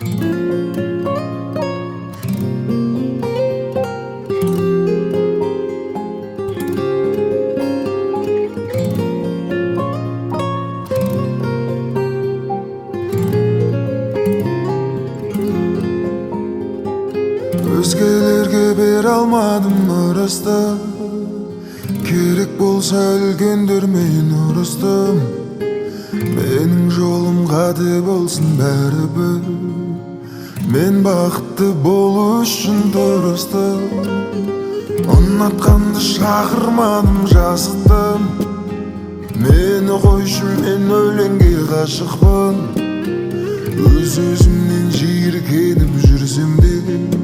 Өзгелерге бере алмадым ырысты, керек болса өлгендермен ұрыстым. Менің жолым қате болсын бәрібір, мен бақытты болу үшін тырыстым. Ұнатқанды шақырмадым, жасыттым. Мені қойшы, мен өлеңге ғашықпын. Өз-өзімнен жиіркеніп жүрсем де,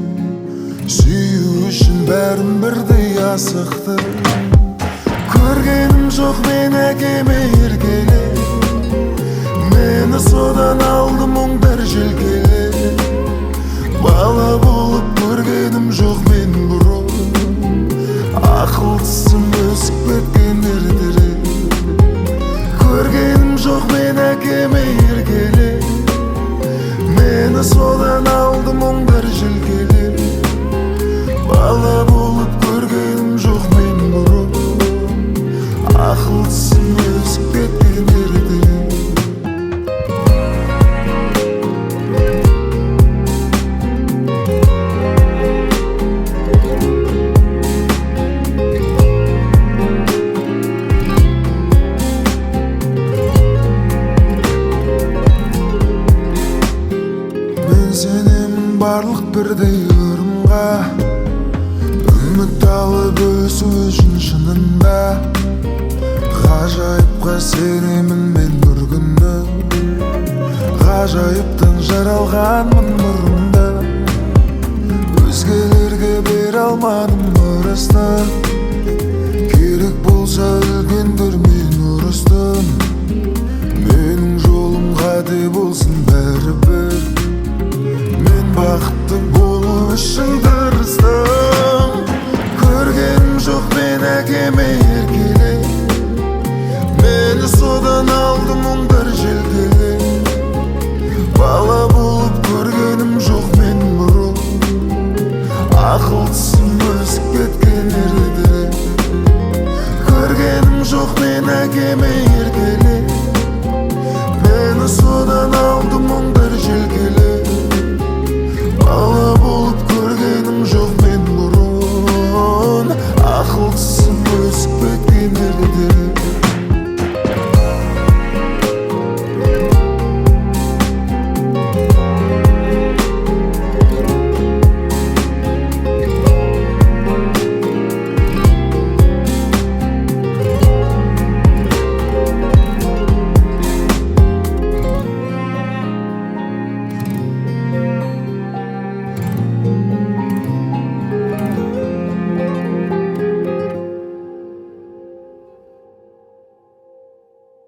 сүю үшін бәрін бірдей асықты. Көргенім жоқ мен әкеме еркеле, мені содан алды мұңдар желкеле. Бала болып көргенім жоқ мен бұрын, ақылдысым өсіп кеткен ертерек. Көргенім жоқ мен әкеме еркеле, мені содан алды мұңдар желкеле. Бала болып көргенім жоқ мен бұрын, ақылдысым өсіп кеткен ертерек. Мен сенемін барлық бірдей ырымға, үміт алып өсу үшін шынында. Ғажайыпқа сенемін мен бір күні, ғажайыптан жаралғанмын бұрында. Өзгелерге бере алмадым ырысты, керек болса өлгендермен ұрыстым. Менің жолым қате болсын бәрібір, мен бақытты болу үшін